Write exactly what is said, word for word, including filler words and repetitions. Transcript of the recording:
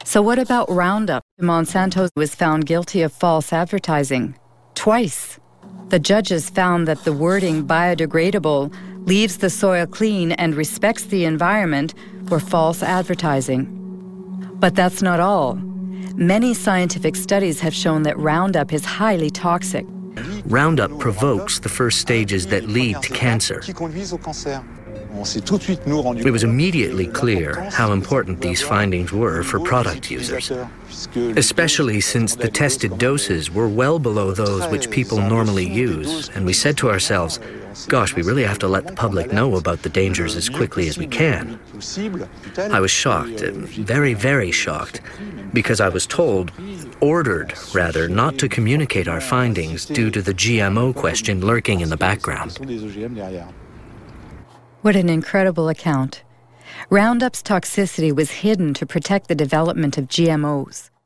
So what about Roundup? Monsanto was found guilty of false advertising. Twice. The judges found that the wording biodegradable, leaves the soil clean, and respects the environment were false advertising. But that's not all. Many scientific studies have shown that Roundup is highly toxic. Roundup provokes the first stages that lead to cancer. It was immediately clear how important these findings were for product users, especially since the tested doses were well below those which people normally use, and we said to ourselves, gosh, we really have to let the public know about the dangers as quickly as we can. I was shocked, very, very shocked, because I was told, ordered rather, not to communicate our findings due to the G M O question lurking in the background. What an incredible account. Roundup's toxicity was hidden to protect the development of G M Os.